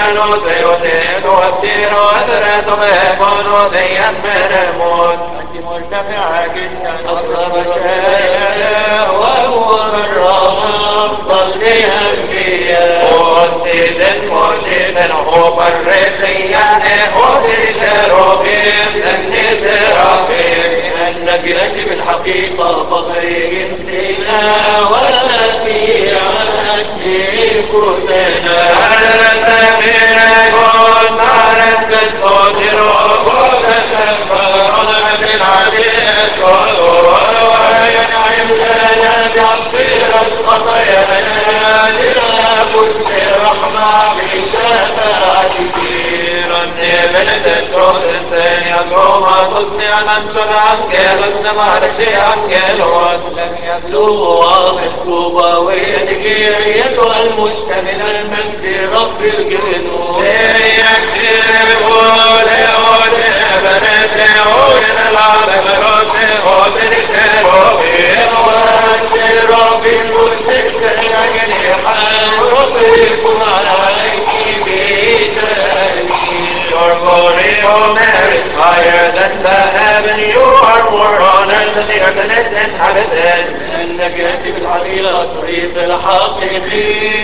no se ote توتير وأثرت بيكون ذيا من الموت أنت مرتفعة جدا أكثر رسالة ومكرمة صلي أنبياء وأنت زن مشيفن هو الرسيان أهود الشروبين لن سرافين أنك أنت بالحقيقة فخر جنسنا وشفيع الدين كرسنا أنت من يقول نعرف بالصوت الرقود السفر ونعم العزيز وينعم لنا بعصير الخطايا لنبت الرحمة بشفاعتك بنت الشوس الثانية صوما تصنع ننشر عنك لسنا مارشي عنك الوصل لن يبلغ بالطوبة ويدك أيتها المشتمل المجد رب الجنود يكسر بولي ودي بنت عوين العالم رسي وبن شروبين وانت رب المستكر يجني حال ربكم عليك بيتاني Your glory, O Mary, is higher than the heaven. You are more honored than the earth and its inhabitants. لأنك أنت بالحقيقة الطريق الحقيقي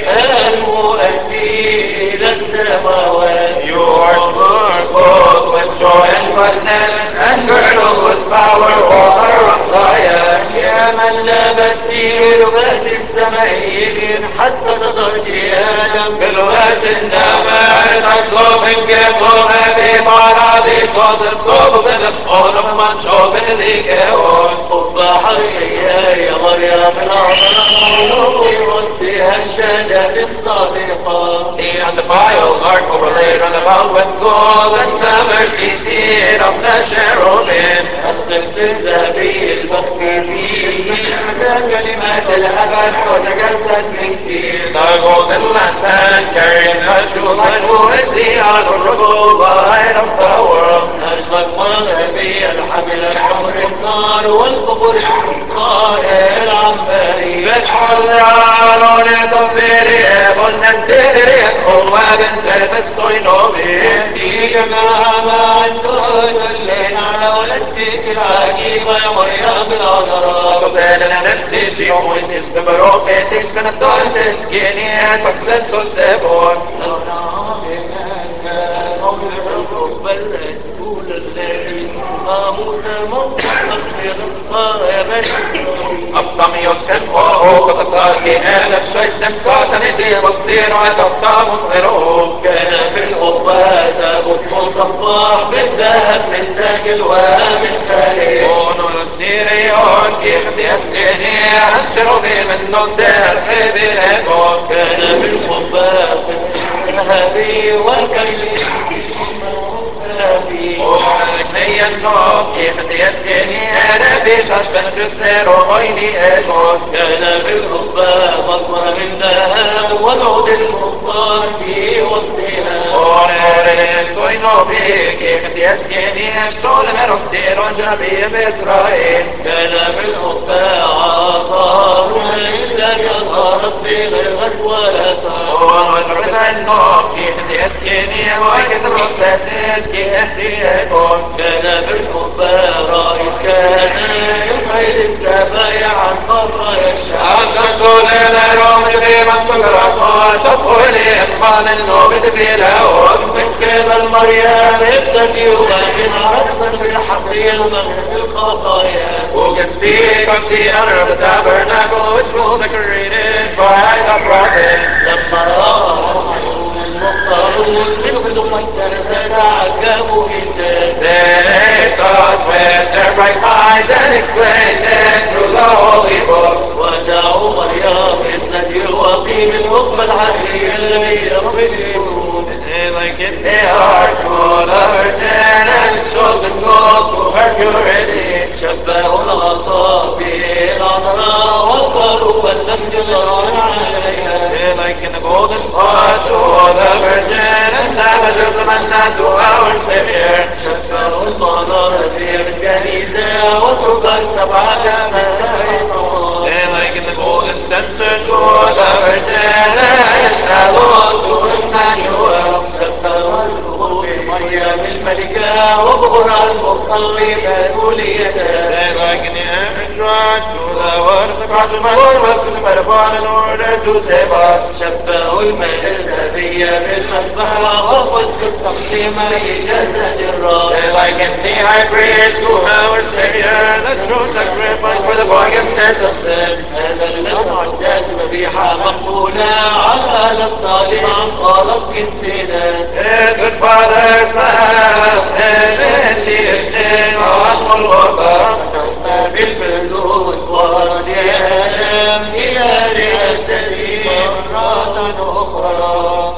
المؤدي إلى السماوات. You are clothed with joy and gladness and girdled with power, water of Zion. يا من لبست لباس السمائيين حتى صدرت آدم بلباس النماء تصلب انكسر في باراديسوس القدس الأول من شوف الذكاون قبح الحياة يا مريم العظيم في وسطها الشهادة الصادقة The undefiled ark overlaid round about with gold and the mercy seat of the cherubim القسط الذهبي المخفي فيه كلمات الأبد وتجسد من كثير The golden lampstand carrying the true light who is the unapproachable light of the world المقمرة الذهبية الحاملة شمر النار والبخور الطائر العنبري بسم العالون تنبيري بننتهري هو بنت المستوينوبي انتي جماعة ما انتهت اللين على ولدتك العجيبة يا مريم العذراء سوسينا نفسي شي ويسيس ببروكيتيس من الدور تسكيني تكسل سوسيبون قول الرب بلد طول الليل موسى موقع يا بني أفطميوس كان فوق قد صاري ألف شويس نمكات ندي بصير وتفطام غيره كان في القبات أبوت مصفح بالذهب من داخل ومن خارج ونستيريون كيف يسكني أنشروا بي منه سير في بيكون كان في القبات الذهبي والكيل ومكني النوم كيف يسكني أنا بيشاش بنجسر وغيني أجوز كان في القبة مقبرة من ذهب والعود المختار في وسطها ونور الاسكوينو بي كيف يسكني الشغل مرستير وجنبي بإسرائيل كان في القبة عصار إلا يظهرت في غرغس ولا سار ونور النوم كيف يسكني وكثر رستاسيس كيف كان بالحب رئيس كان يصعد السبايا عن خطايا الشعب أسرت لنا روم في منطقة وشطوا لإنفال النوبة في لاوس من قبل مريم ابتدي وغابن عرضا في الحقية المغرب الخطايا Who can speak of the honor of the tabernacle which was decorated by the prophet لما رأى المختارون من المقدسة تعجبوا جدا They thought with their bright minds and explained it through the holy books ودعوا مريم ابنة يواقيم الحكم العدلي الذي رب الجنود They likened their heart to the virgin and its chosen gold to her purity شبهوا الغطاء بالعذراء والقروب النجد الغار عليها They likened the golden pot to the virgin and the measure of the manna to our Savior شبهوا المنابر الكنيسة وسكر سبعة مساحيق They likened the golden censer to the virgin and its bellows to Emmanuel وابغر المطلب كليته. They liken the Android to the word of the cross of my Lord was crucified upon in order to save us. شبهوا الميل الذهبي بالمذبح وخذ التقديم لجسد الرب. They liken the high priest to our Savior, the true sacrifice for the forgiveness of sins. هذا المعجزات ذبيحة مقبولة على الصليب عن خلاص جنسنا. His good father's love, heavenly evening on Golgotha. بالفلوس والديان إلى رئاسته مرة أخرى.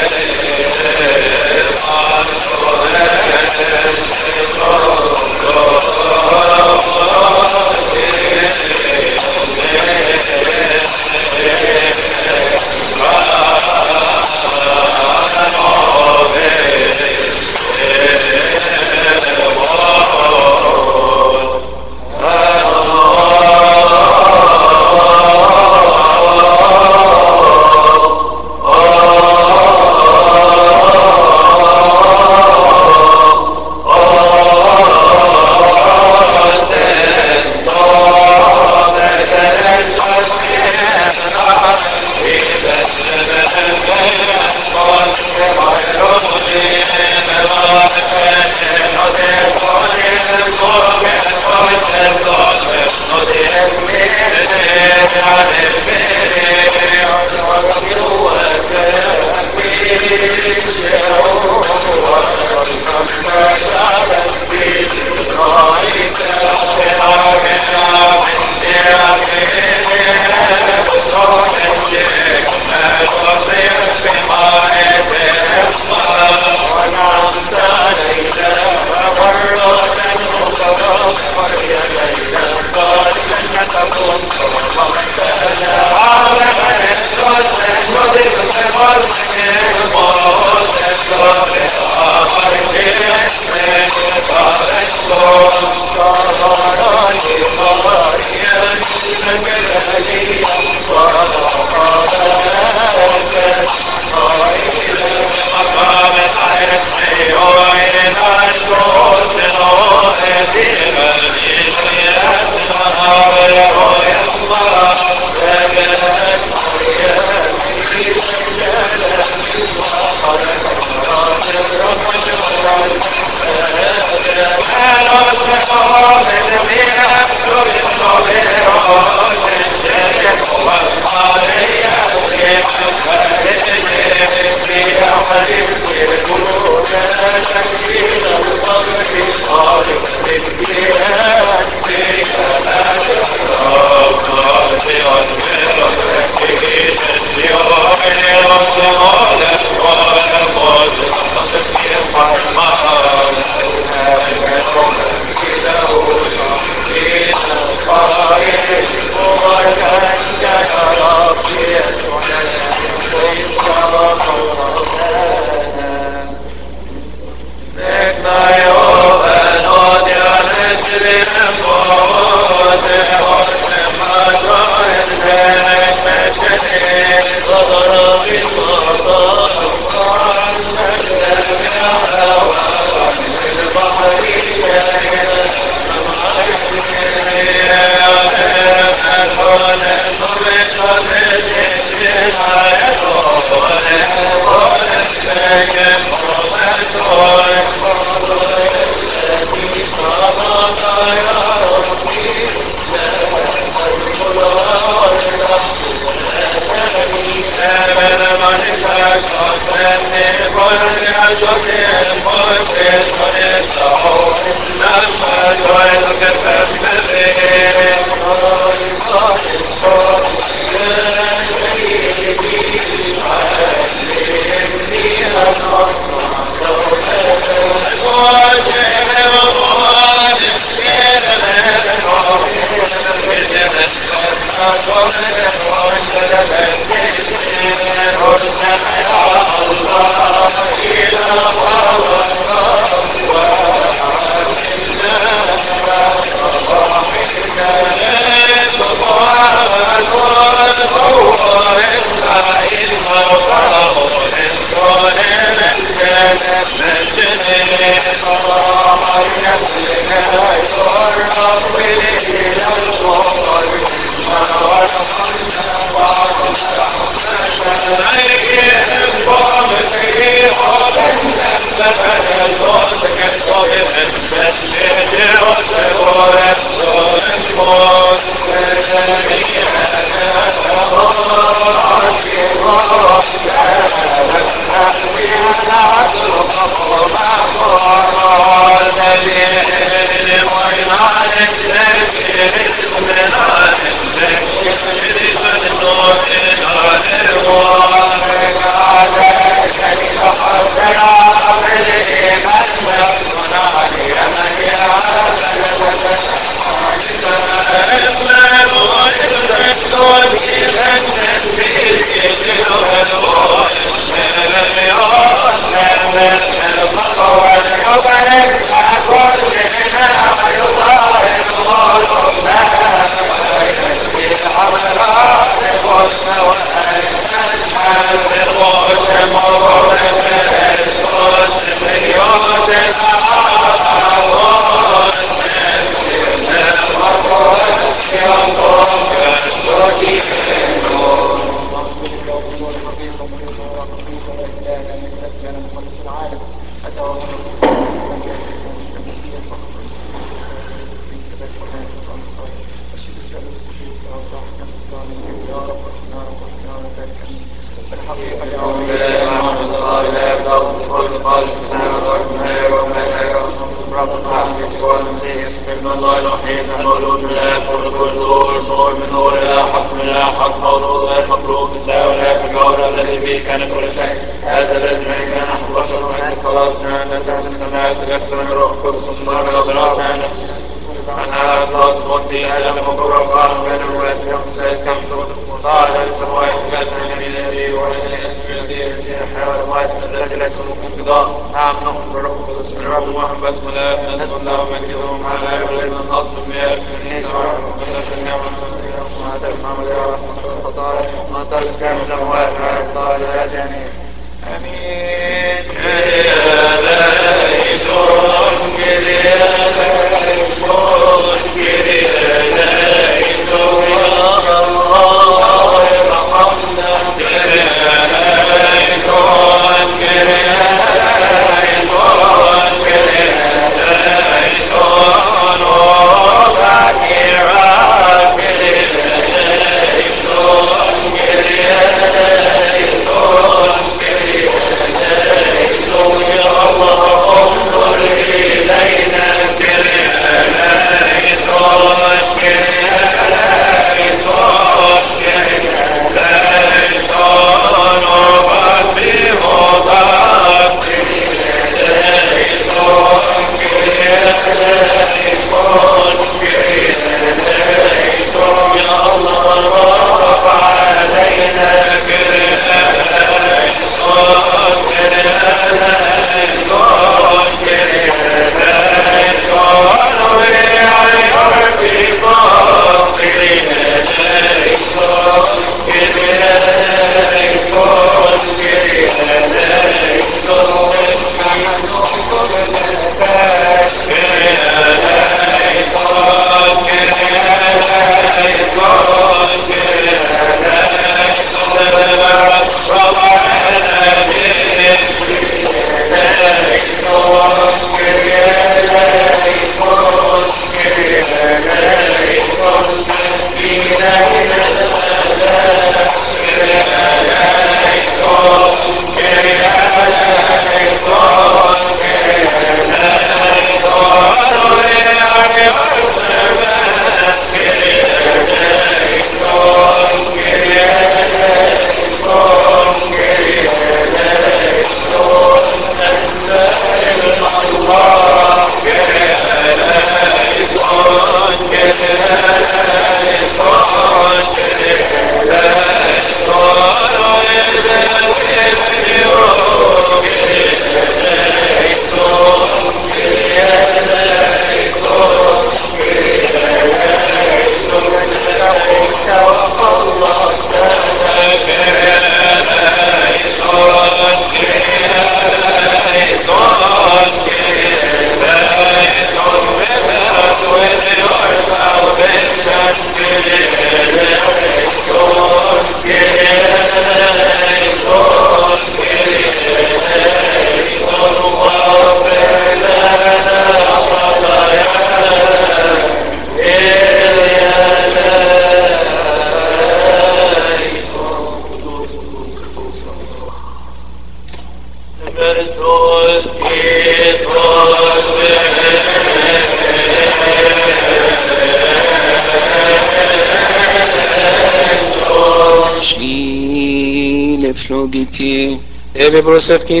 Švile flogiti, Ebi prosevki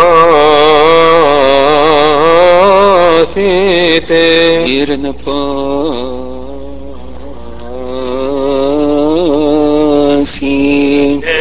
statite. irna pasi.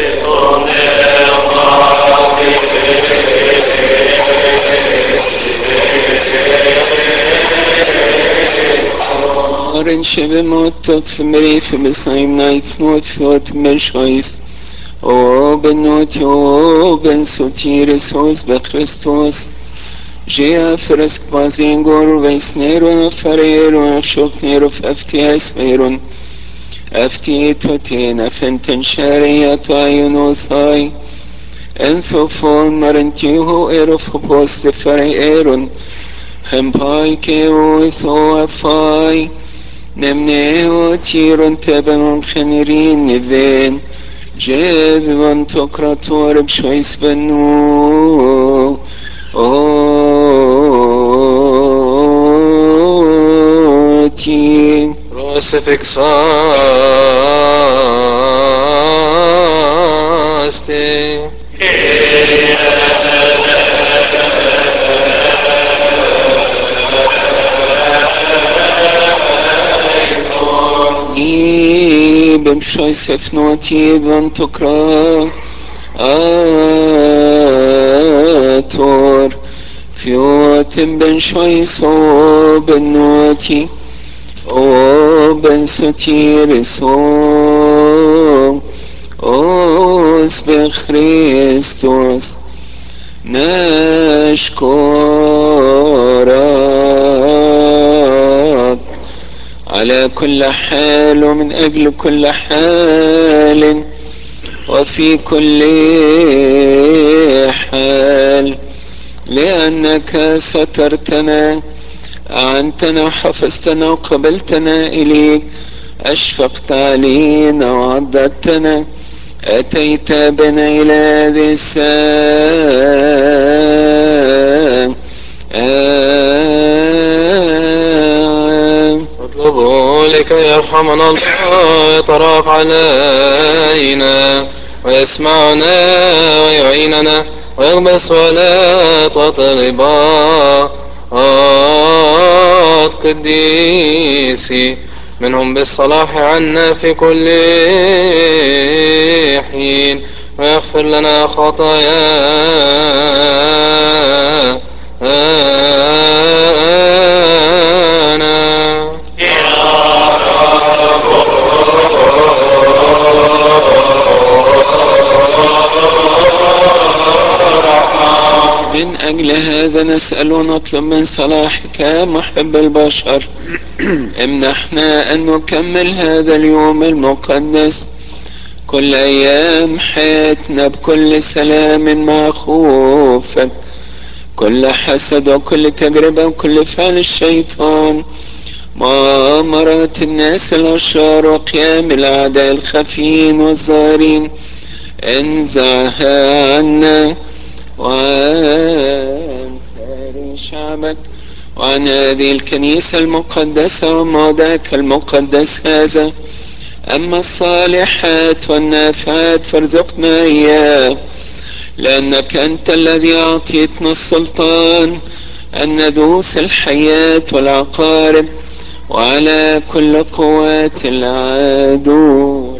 Aren şebe mottot fmeri fbesayim nait not fjot merşois. O benot o ben sotir sos be Christos. Jea fresk bazingor vesneron fareron shokneron faftias meron. Afti toten afenten shariat ayunothai. Enthofon marentiho erof poste fareron. Hempai keo so afai. Nemneo tiron tebenon khenirin neven. جذبا تقرأ بشويس بنو أوتي Prosefik saste. بشويس فنوتي بن تقرأ آتور فيوت بن شويس بنوتي O ben sotiris os be Christos نشكرك على كل حال ومن أجل كل حال وفي كل حال لأنك سترتنا أعنتنا وحفظتنا وقبلتنا إليك أشفقت علينا وعضدتنا أتيت بنا إلى هذه الساعة اطلبوا لكي يرحمنا الله ويتراف علينا ويسمعنا ويعيننا ويقبل الصلاة وطلبات قديسي منهم بالصلاح عنا في كل حين ويغفر لنا خطايانا من أجل هذا نسأل ونطلب من صلاحك محب البشر امنحنا أن نكمل هذا اليوم المقدس كل أيام حياتنا بكل سلام مع خوفك كل حسد وكل تجربة وكل فعل الشيطان مؤامرات الناس الأشرار وقيام الأعداء الخفيين والظاهرين انزعها عنا وعن سائر شعبك وعن هذه الكنيسة المقدسة وموضعك المقدس هذا أما الصالحات والنافعات فارزقنا إياه لأنك أنت الذي أعطيتنا السلطان أن ندوس الحيات والعقارب وعلى كل قوات العدو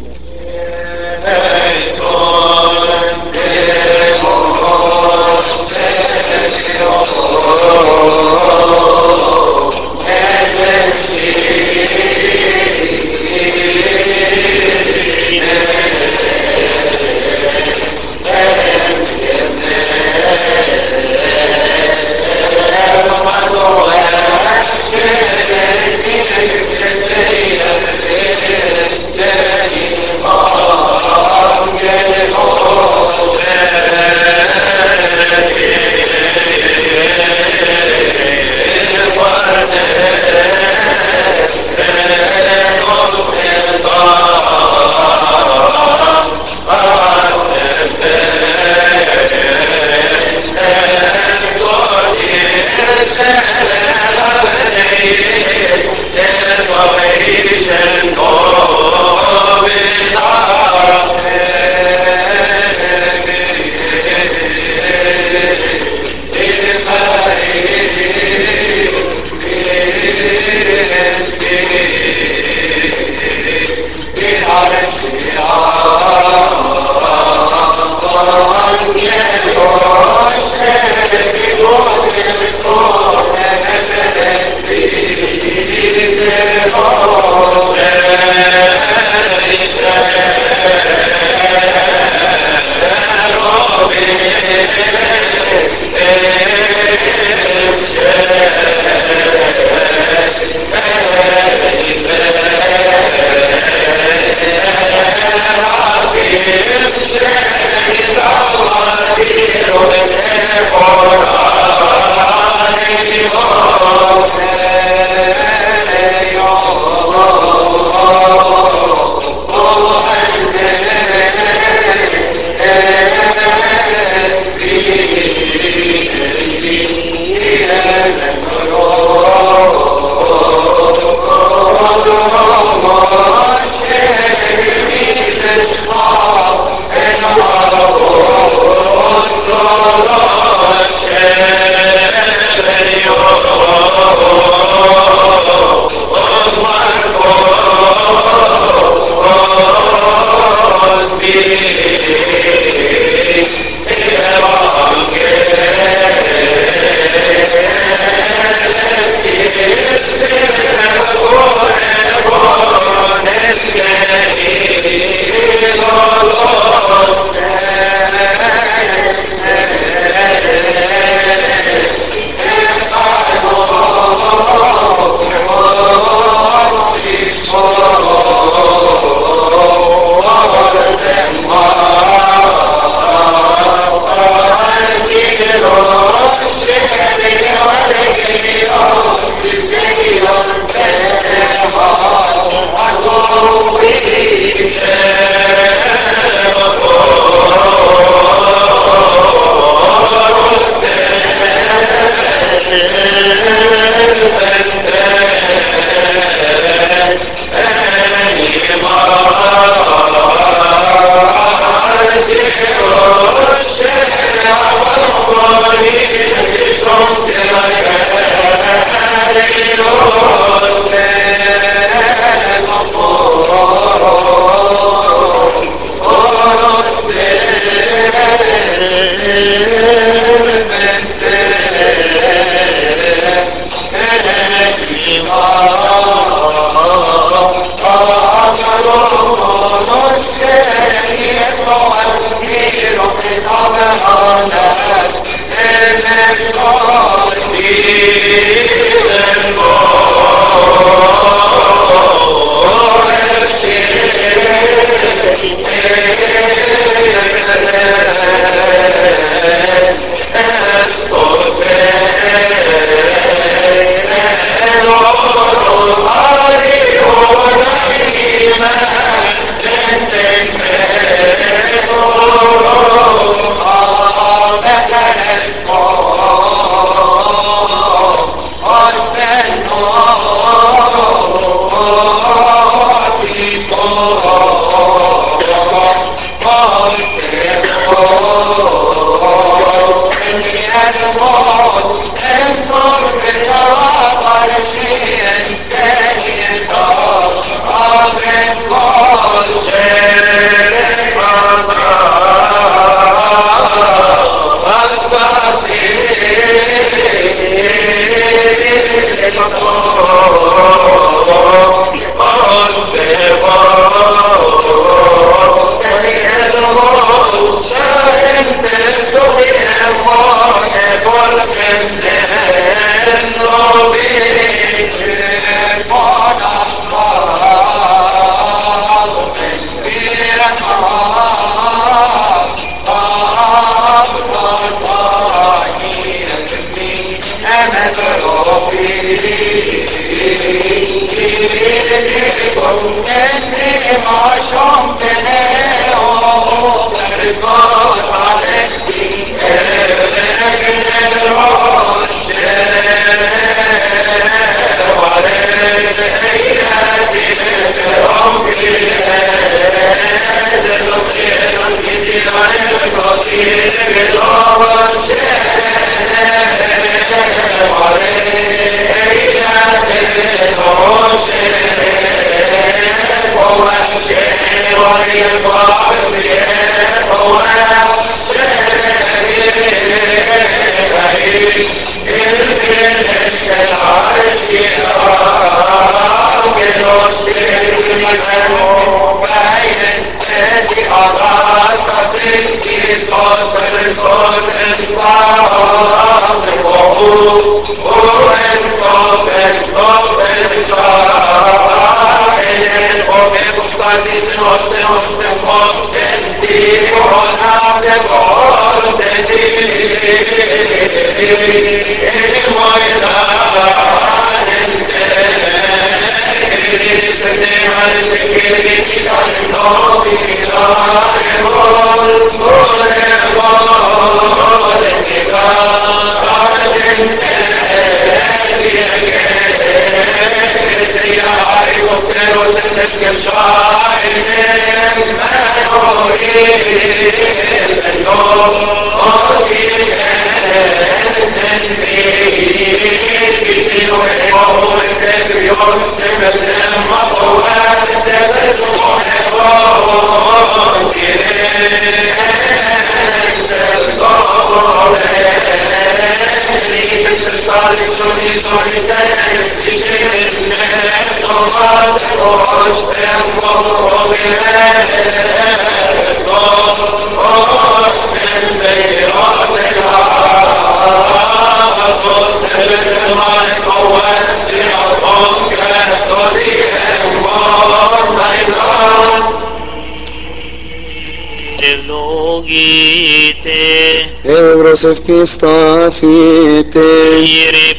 Eυλογείτε Ευρωσευκισταθείτε. Κύριε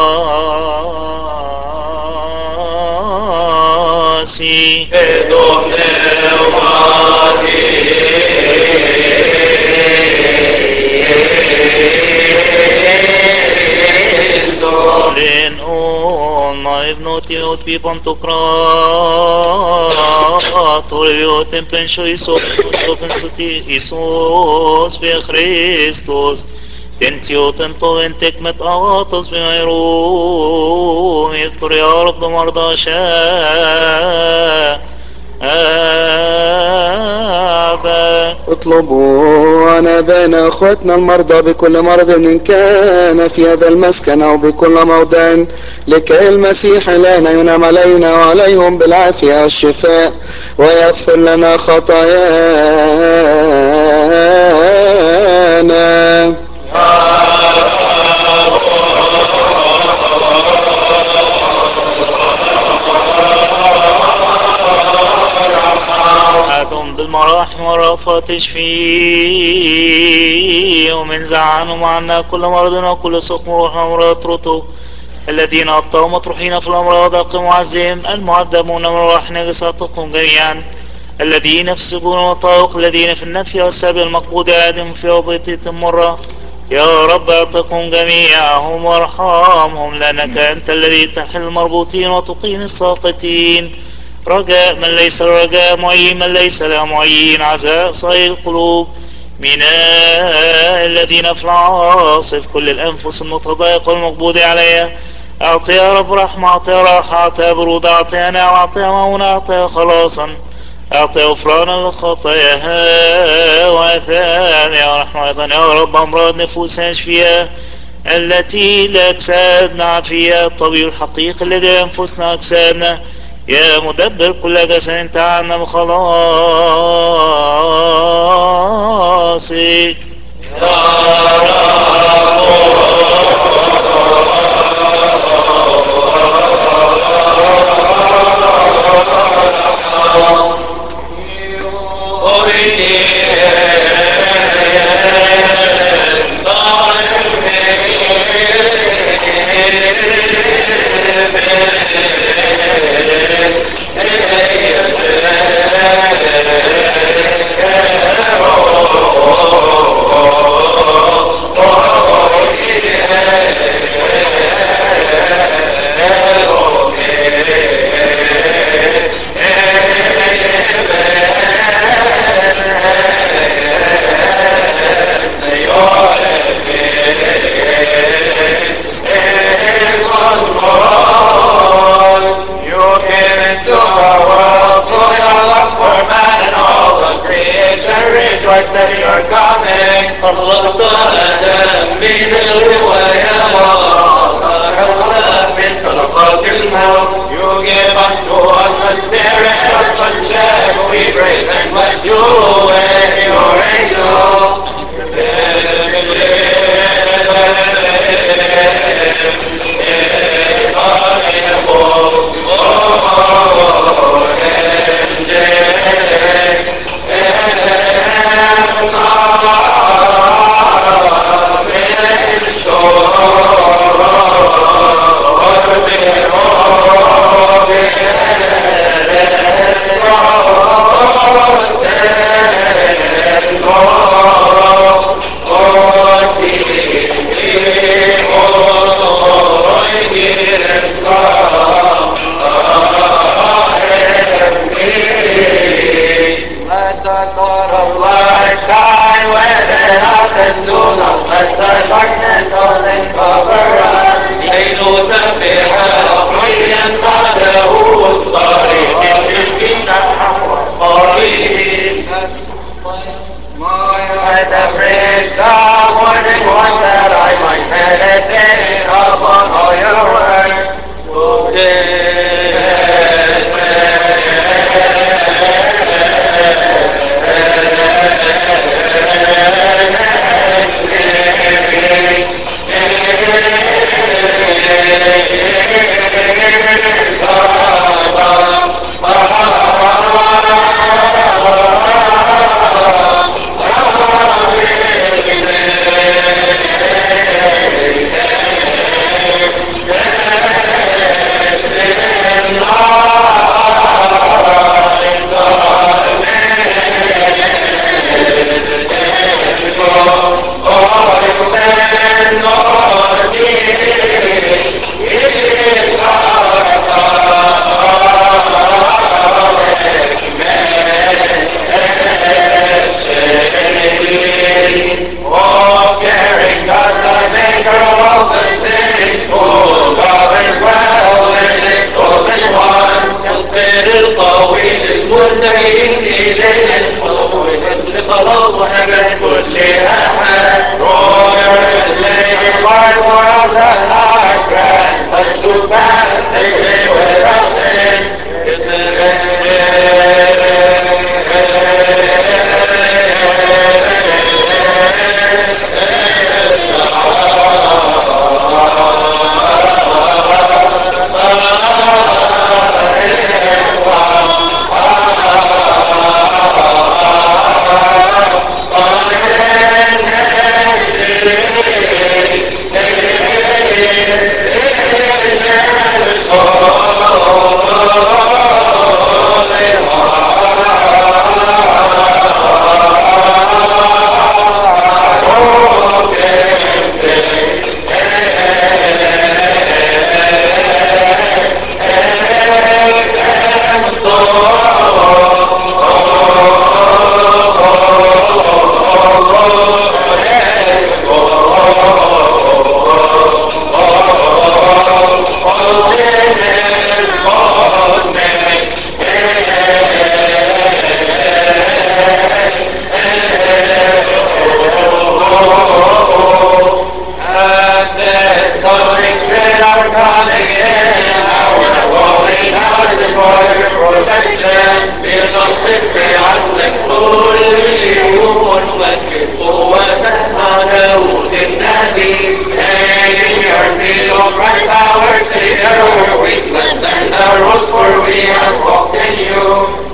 πάση Λεν όνομα ευνότιον πει παντοκράτορ βιώτεν πένσο Ιησούς ve Χριστός تنتيوتن طوين تكمت أغاطس بميروم يذكر يا رب مرضى شابا اطلبوا عن ابائنا اخوتنا المرضى بكل مرض ان كان في هذا المسكن او بكل موضع لكي المسيح الهنا ينعم علينا وعليهم بالعافيه والشفاء ويغفر لنا خطايانا. أدم بالمراحم والرأفة تشفي ومن زعانهم عنا كل مرض وكل سقم روح وأمراض رطب الذين أبطأوا مطروحين في الأمراض أقم عزهم المعذبون من روح نجساتكم جميعا الذين في السجون والطرق الذين في النفي والسبي المقبوض آدم في وبيتة مرة يا رب اعتقهم جميعهم وارحمهم لأنك أنت الذي تحل المربوطين وتقيم الساقطين رجاء من ليس الرجاء معين من ليس له معين عزاء صغير القلوب ميناء الذين في العاصف كل الأنفس المتضايقة والمقبوض عليها أعطي يا رب رحمة أعطي راحة أعطي برودة أعطي نعمة أعطي معونة أعطي خلاصا أعطي غفرانا لخطاياها وآثام يا رحمة أيضا يا رب أمراض نفوسنا اشفيها التي لا أجسادنا عافية الطبيب الحقيقي الذي أنفسنا أجسادنا يا مدبر كل جسد تعالنا بخلاصك Oh, caring God, the maker of all good things, who governs well in his chosen ones. يقبل القوي للمتقين إليه الخلوي لخلاص ونجاة كل أحد. Royal is laid apart for us that are grant us to pass this day without sin. At this coming straight our coming in, our going out is for your protection. Feel no victory عزك كل يوم ونمجد قوتنا داود النبي. Saying your name, O Christ our Savior, we slept and arose for we have walked in you.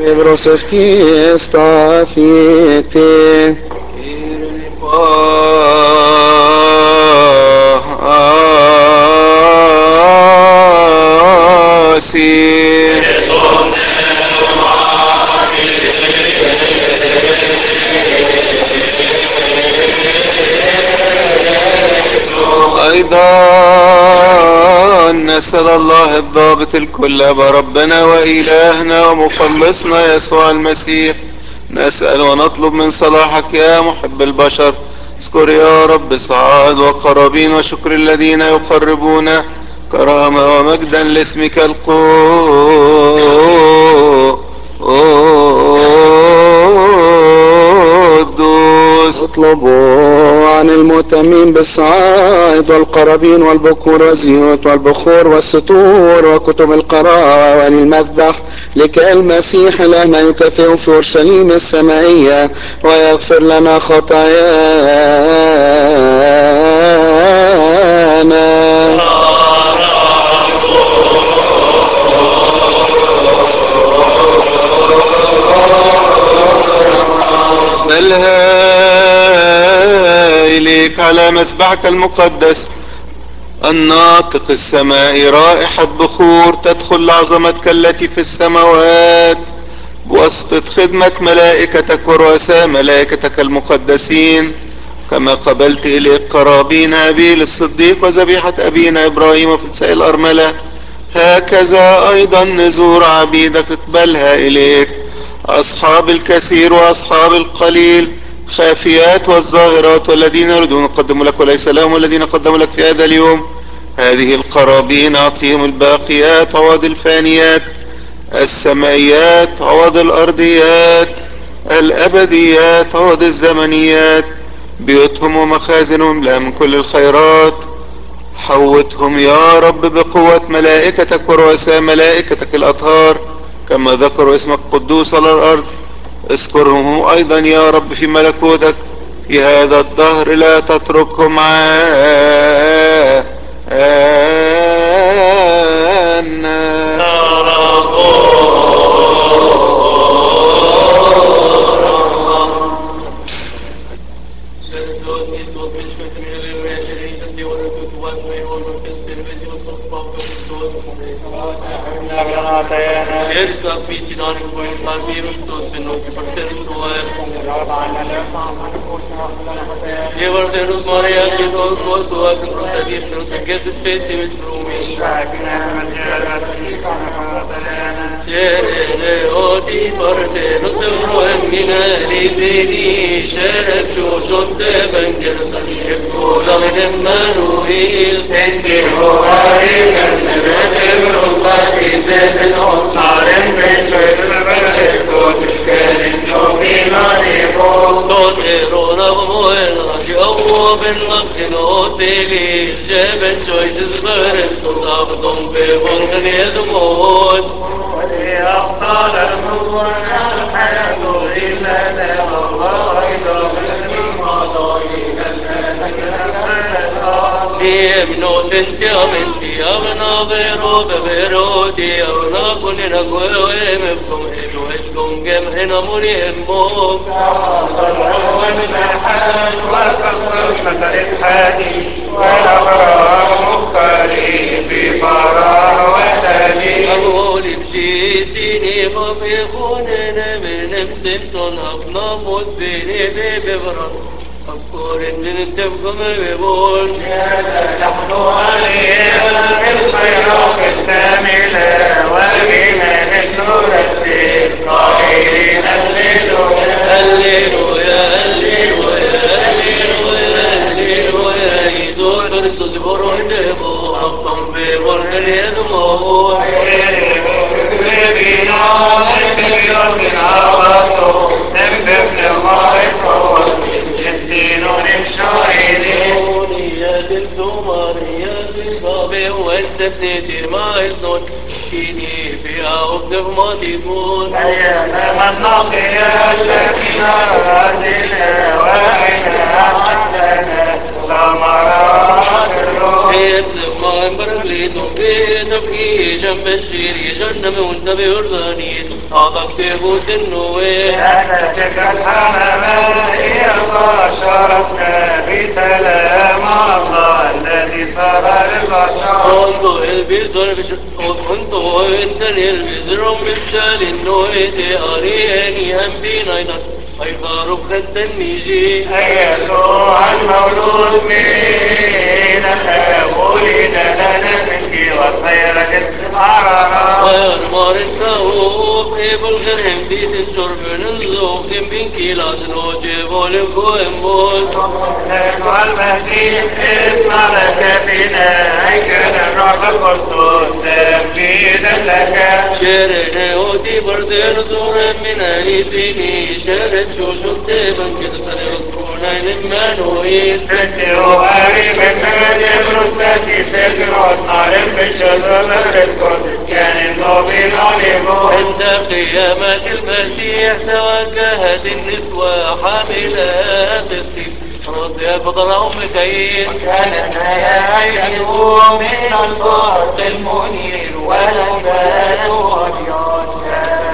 Brosevki stafite. أيضا نسأل الله الضابط الكل أبا ربنا وإلهنا ومخلصنا يسوع المسيح، نسأل ونطلب من صلاحك يا محب البشر. اذكر يا رب سعاد وقرابين وشكر الذين يقربون كرامة ومجدا لاسمك القدوس. اطلبوا عن المهتمين بالصعائد والقرابين والبكور والزيوت والبخور والستور وكتب القراءة والمذبح، لكي المسيح لنا يكافئ في أورشليم السمائية ويغفر لنا خطايانا. بلها إليك على مسبحك المقدس الناطق السماء رائحة بخور تدخل لعظمتك التي في السماوات بواسطة خدمة ملائكتك ورؤساء ملائكتك المقدسين، كما قبلت إليك قرابين أبيل الصديق وذبيحة أبينا إبراهيم وفلساء الأرملة، هكذا أيضا نزور عبيدك اقبلها إليك، أصحاب الكثير وأصحاب القليل، خافيات والظاهرات، والذين يريدون يقدموا لك وليس لهم، والذين قدموا لك في هذا اليوم. هذه القرابين أعطيهم الباقيات عوض الفانيات، السمائيات عوض الأرضيات، الأبديات عوض الزمنيات، بيوتهم ومخازنهم لا من كل الخيرات. حوتهم يا رب بقوة ملائكتك ورؤساء ملائكتك الأطهار، كما ذكروا اسمك قدوس على الأرض. اذكرهم أيضا يا رب في ملكوتك في هذا الدهر، لا تتركهم عنا. Gevarderus Maria, Christos, Gostua, Christus, Gestus, Fetimus, Rumis, Jere, Oti, Parcelos, Roemina, Rizini, Sherep, Shoshot, Bengeros, Kolam, Manuil, Tenti, Hoarim, Nevetem, Rosati, Seven, Otarem, Pesher, Christos, Kerim, Jovinani, Toterona, Moena, Jehovah, Ben Laskino, Teli, Jeben, Joyces, Berestos, Abdom, Bevon, and Edmond. أبطال الموانا الحياة إلا له وأيضا بالمضايق يمنوت انت امنتي ابنا غيرو ببيروتي ابنا كلنا قوي مفكم هدو اشكم جمعنا مريم موك والنحاس والقصر مثل اسحاقي والابرار مختاري بفرار ودلي اقول بشي سيني مفيخوننا من امتمتون ابنا موت بيني ببرر أذكر إن تبقى مبون نحن عليهم بالخيرات الكاملة وبنا نردد قائلين هللويا هللويا هللويا هللويا هللويا يسوع كريستوس برهنبو أفضل ببرهن يدمو بنا نبقى من عرسوس نبقى ما يصور يدينون مشاهدين يا بالزمارية بالصابي والسبتي ما يصنون كيني فيها وقف ما تكون أيام النقية التي نادنا وعينا عندنا ثمرات الروح بيت لما برغليتم بيت أبكي جنب الجيري جنب وانت بيرداني أعطاك تبوس النوية أنا تلك الحمامة هي الله شرفنا بسلام الله الذي صار للبشر انظر البيزر انظر انتني البيزر بمشال النوية أريني هم بينينا أيضا خد النيجي أي يسوع المولود من الآب ولد لنا منك وخيرة العرارة ويرمار الكوف إبو الغرهم دي تنشر من الزوف بين كيلات الوجب والفوهم بول يسوع المسيح اصنع لك فينا هيكل الروح القدس تمجيدا لك شرنا ودي برزين صورة من أنيسيني شرت شو شطيبا كرسل يكفونا للمانويل فتي وقريب من البروستاتي سكر وطنار بشزم الرسكوت كان النوبين عليكم عند قيامة المسيح توجهت النسوة حاملات الطيب رضي بضرهم كيد كانت هيئته من البرق المنير والعباس أبيض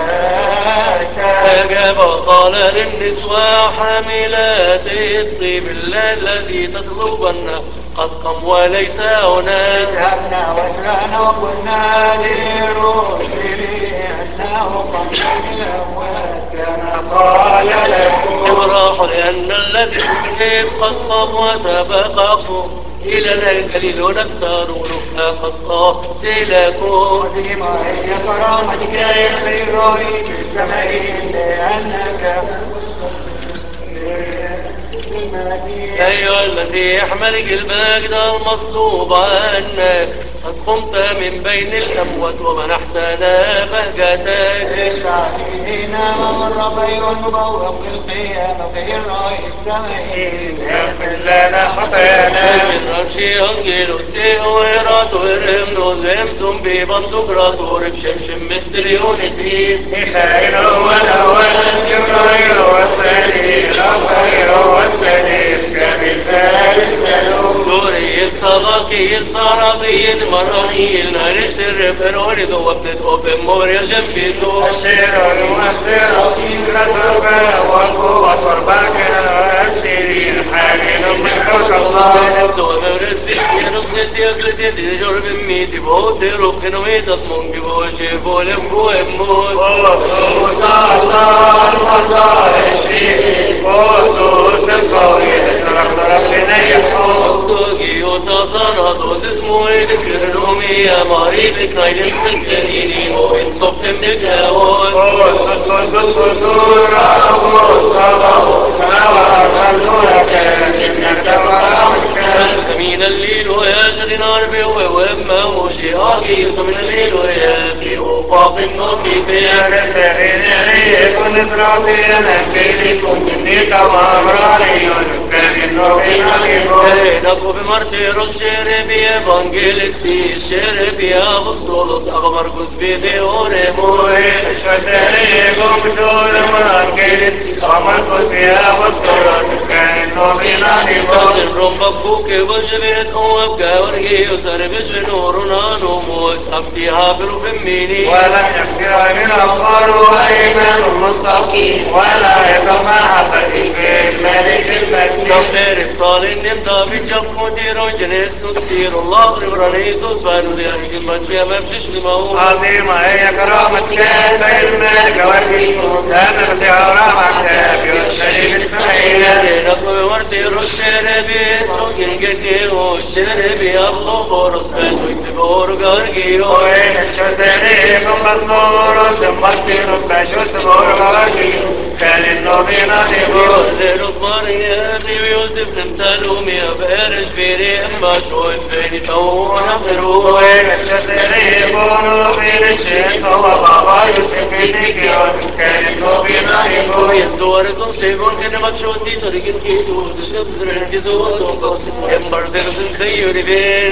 كاسا أجاب قال للنسوة حاملات الطيب الذي تطلبن قد قم وليس هنا ذهبنا واسرعنا وقلنا لرسله أنه قد من الأموات كما قال لكم افرحوا لأن الذي يحب قد قام وسبقكم إلى الجليل نكترون قد قاتلكم عظيمة هي كرامتك يا خير رئيس السماء لأنك المسيح أيها المسيح ملك المجد المصلوب عنا قد قمت من بين الأموات ومنحتنا بهجتك اشفع فينا مر خير المبوق القيامة خير رئيس السماء يغفر لنا خطايانا من رمشي أنجيل سيهو إراتو إرمنو زمزم ببندقراتو ربشمشم مستريون الدين ميخائيل هو الأول جبرائيل هو الثاني رافائيل هو السادس كمثال الثالوث سوري صداقي صرابي مراني نرشت الرفرون دوبت أوبن موريا جنبي سو الشير المؤثر في الرزق والقوة والبركة والسيرين حامل من خلق الله نبدو مبرز بيكي نصنت يكلسيت نجور بميتي بوسي رخن ويتت منجي بوشي بولم بوهم قدوس الله المرضى الشيء قدوس القوي ترقب لنا يحكم دوغي وصاصنا دوز اسمه ذكرهم يا مريبك نايل السكريني وإن صفتم بكاوان قدوس قدوس قدوس رب الصلاة السماوات والأرض إنك تبارك من الليل ويجري نار بيوه وإما وشي آقيس من الليل ويجري وفاق النار في بيان الفرين يكون إسرافيل أنبيلكم إني كما أمراني كان النوبين عليكم نقو بمرتير الشربي إيفانجيلستي الشربي أبسطولوس أغمركوس بيدي وريموه شوسريكم بسور أنجيلستي أغمركوس بيا بسطولوس كان النوبين عليكم كان رمبكوك وجبت أوبكا ورقي وسر بجر نورنا نموس أبتيها بالفميني ولم يختر من أخبار أيمان مستقيم ولا يتم محبتي في الملك المسيح نمتر بصال النمتا بجفو ديرو جنس نستير الله ربرانيسوس فانو دي أحكم بچيا مبجش لمو عظيمة هي كرامتك يا سيد الملك والملوك لأن مسيح رحمك في الشريك السمعية نقو بمرتير الشربي تروكين كتير الشربي أبلو خورس فانو يسبور غرقيو وين شوسريكم مزمور سمبتينوس بشو سمور غرقيو كان النوبين عليكم ليروس ماريا يوسف نمسالومي بارش بيري أما شوين بيني تونا خروي وين شوسريكم بين الشيخ وبابا يوسف فيديكيوس كان النوبين عليكم يندور سيبون كنا ماتشوسي تريكن كيتوس شبزرن كيزوتون قوسس يمبرزن سيوري بين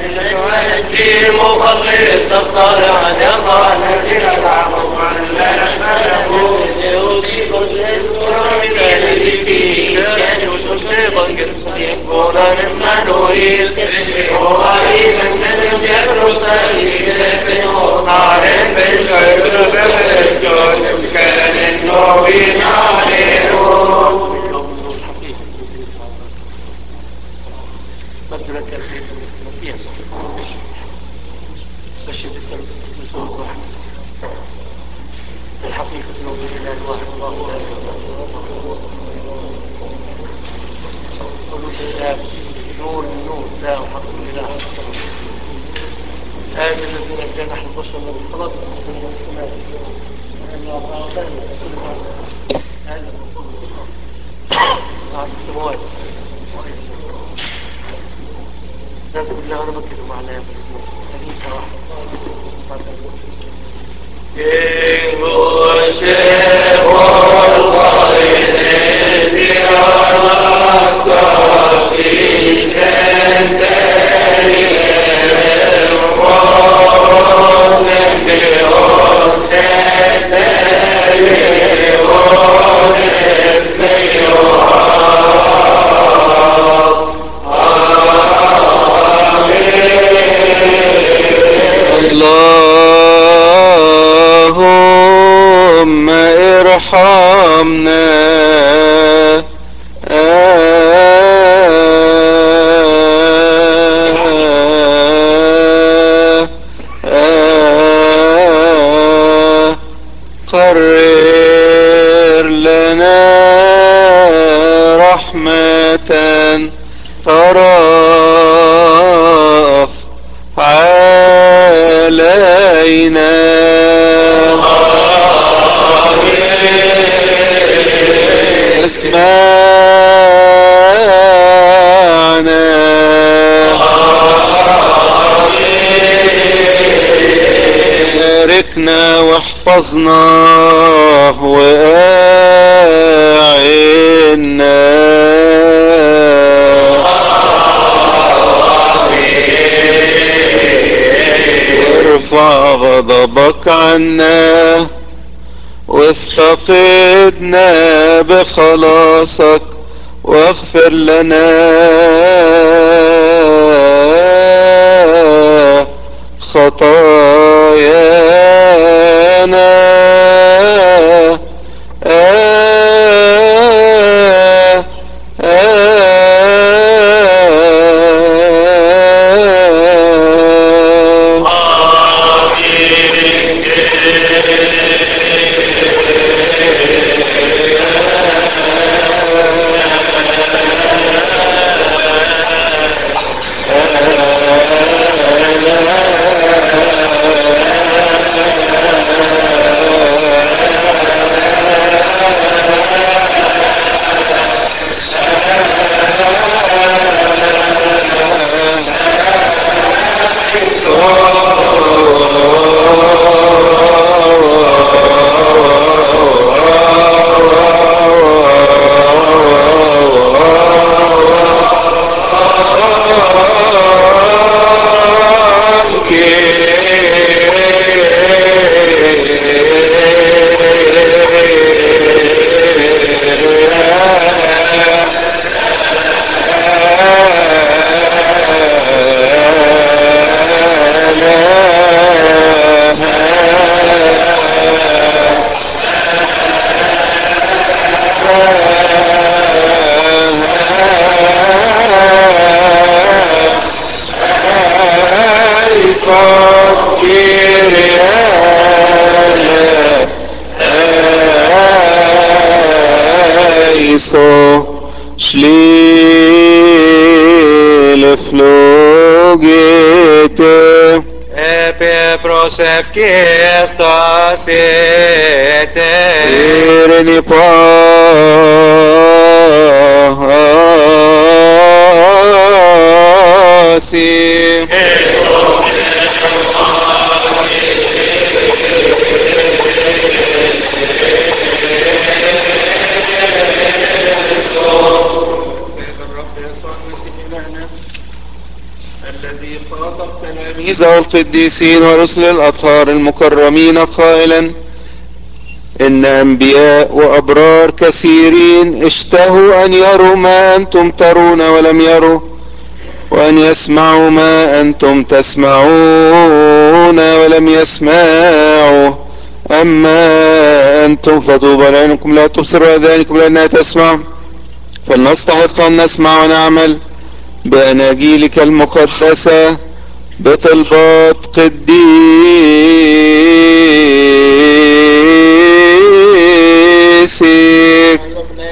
الدين مخلص الصالح عن يرضى الذين تعبوا عن لا نسلموا سيوتي كونشيس من الذي يكون مما نوي اللهم ارحمنا قرر لنا رحمة تراف علينا اسمعنا باركنا واحفظنا وأعنا وارفع غضبك عنا وافتقدنا بخلاصك واغفر لنا خطايانا Ireni pasi القديسين ورسل الأطهار المكرمين قائلا إن أنبياء وأبرار كثيرين اشتهوا أن يروا ما أنتم ترون ولم يروا وأن يسمعوا ما أنتم تسمعون ولم يسمعوا. أما أنتم فطوبى لعينكم لا تبصر وأذانكم لأنها تسمع. فلنستحق أن نسمع ونعمل بأناجيلك المقدسة بطلبات قديسك.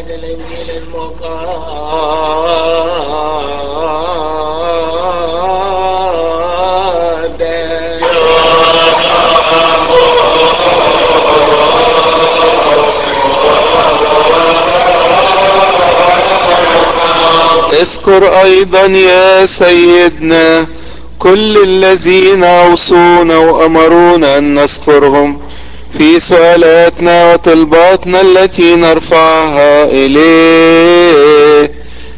اذكر ايضا يا سيدنا كل الذين اوصونا وامرونا ان نذكرهم في سؤالاتنا وطلباتنا التي نرفعها اليك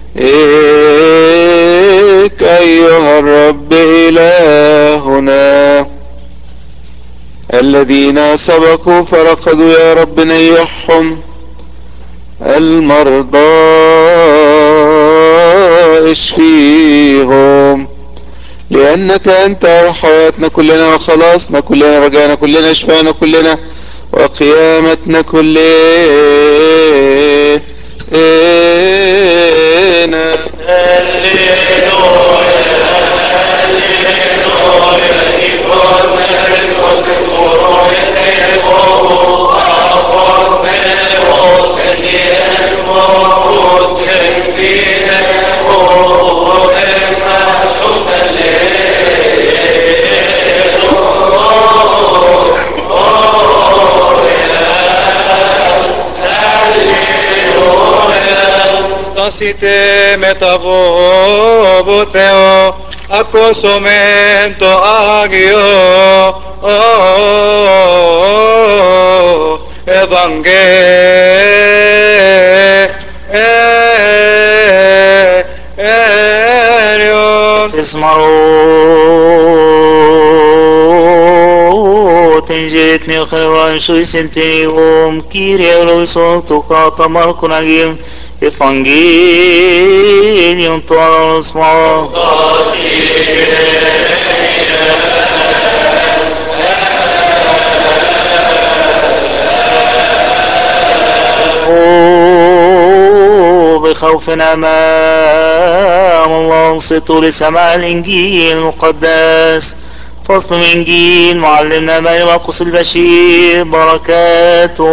ايها الرب الهنا. الذين سبقوا فرقدوا يا رب نيحهم. المرضى اشفيهم لأنك أنت حياتنا كلنا وخلاصنا كلنا رجعنا كلنا شفانا كلنا وقيامتنا كلنا. Site metavovo Theo accosumento agio evangelion. اسمعوا تنجيتني خيرا شوي سنتي وم كيري ولو صوتك طمركن أجيم Evangelium tuum small. بخوف أمام الله انصتوا لسماع الإنجيل المقدس. فصل من إنجيل معلمنا مرقس البشير بركاته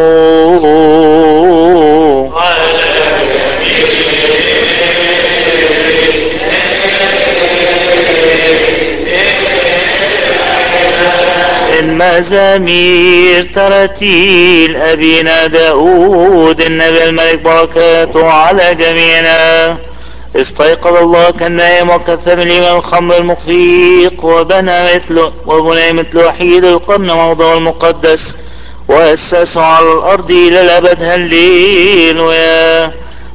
المزامير ترتيل أبينا داود النبي الملك بركاته على جميعنا. استيقظ الله كالنائم وكثب لي من الخمر المخفيق وبنى مثل وحيد القرن موضع المقدس وأسسه على الأرض إلى الأبد. هللويا.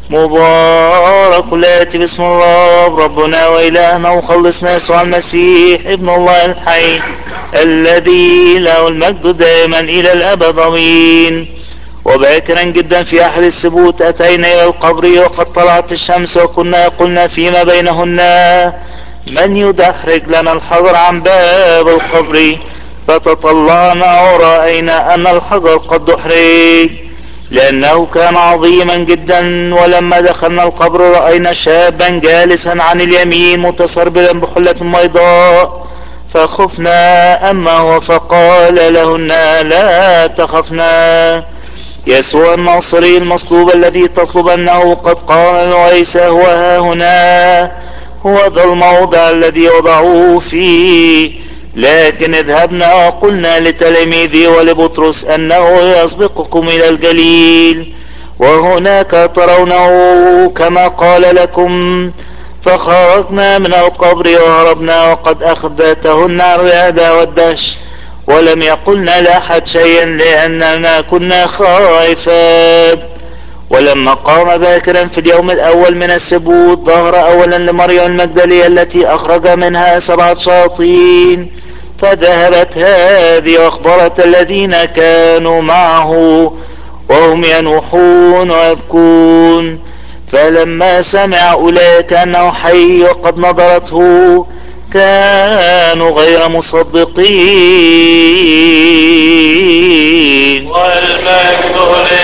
مبارك الآتي باسم الرب ربنا وإلهنا وخلصنا يسوع المسيح ابن الله الحي الذي له المجد دائما إلى الأبد آمين. وباكرا جدا في أحد السبوت أتينا إلى القبر وقد طلعت الشمس وكنا قلنا فيما بينهن من يدحرج لنا الحجر عن باب القبر. فتطلعنا ورأينا أن الحجر قد دحرج لأنه كان عظيما جدا. ولما دخلنا القبر رأينا شابا جالسا عن اليمين متسربلا بحلة بيضاء فخفنا. أما هو فقال لهن لا تخفنا. يسوع الناصري المصلوب الذي تطلبنه قد قال وليس هو ها هنا هو ذا الموضع الذي وضعوه فيه. لكن اذهبنا وقلنا لتلاميذي ولبطرس أنه يسبقكم إلى الجليل وهناك ترونه كما قال لكم. فخرجنا من القبر وهربنا وقد أخذتهن الرعدة والدهش ولم يقلنا لأحد شيئا لأننا كنا خائفات. ولما قام باكرا في اليوم الأول من السبوت ظهر أولا لمريم المجدلية التي أخرج منها 7 شياطين. فذهبت هذه وأخبرت الذين كانوا معه وهم ينوحون ويبكون. فلما سمع أولئك أنه حي وقد نظرته كانوا غير مصدقين. والمجد